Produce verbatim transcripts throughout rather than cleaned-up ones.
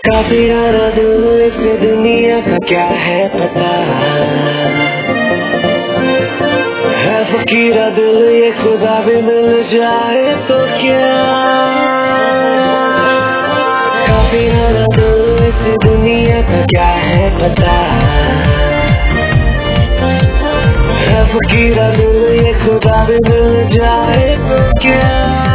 काफी यारा दिल इसे दुनिया का क्या है पता है फकीरा दिल ये खुदा भी मिल जाए तो क्या काफी यारा दिल इसे दुनिया का क्या है पता है फकीरा दिल ये खुदा भी मिल जाए तो क्या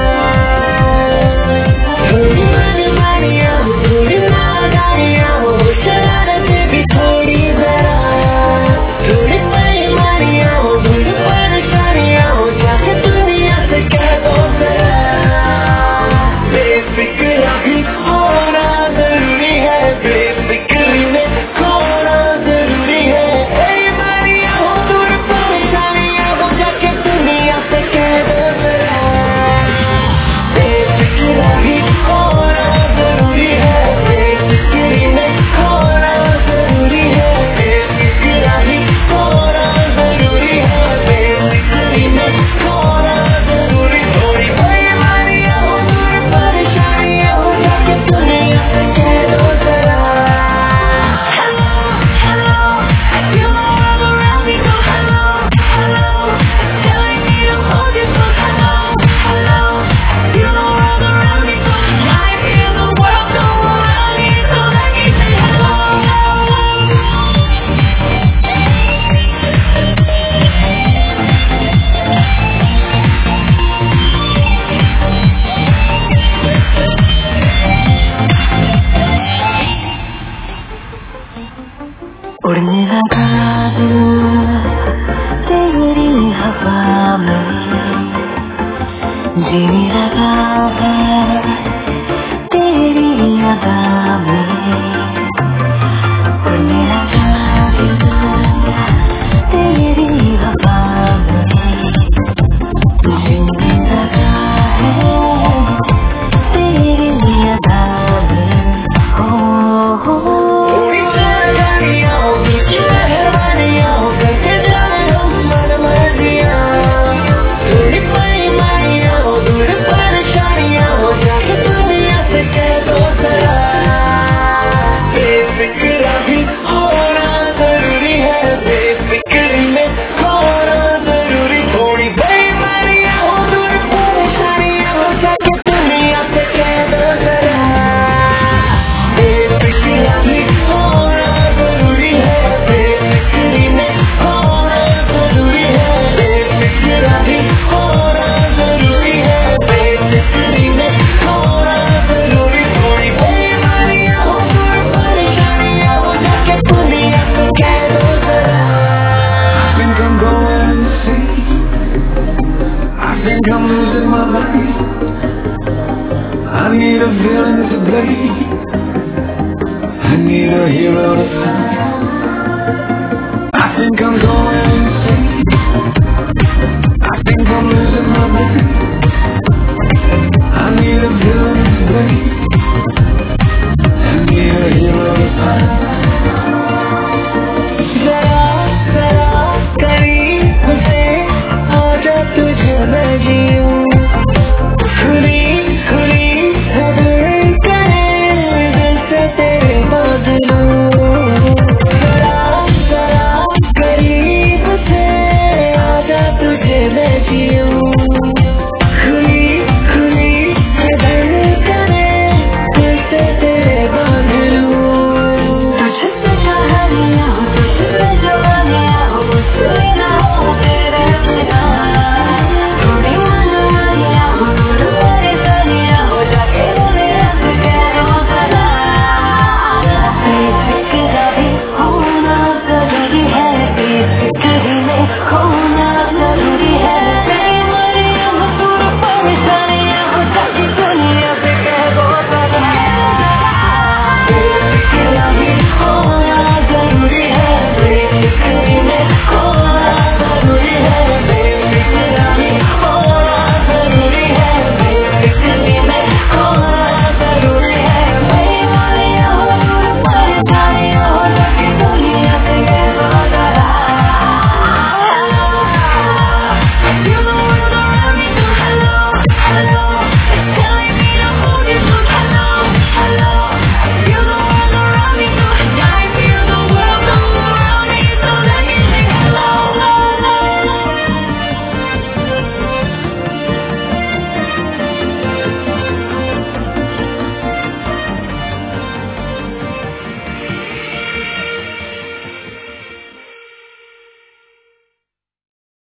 उड़ने लगा तेरी हवा में जीने लगा तेरी अदा में उड़ने लगा तेरी हवा में जीने लगा है तेरी अदा में हो हो I'm losing my mind. I need a villain to blame. I need a hero to find. I think I'm going insane.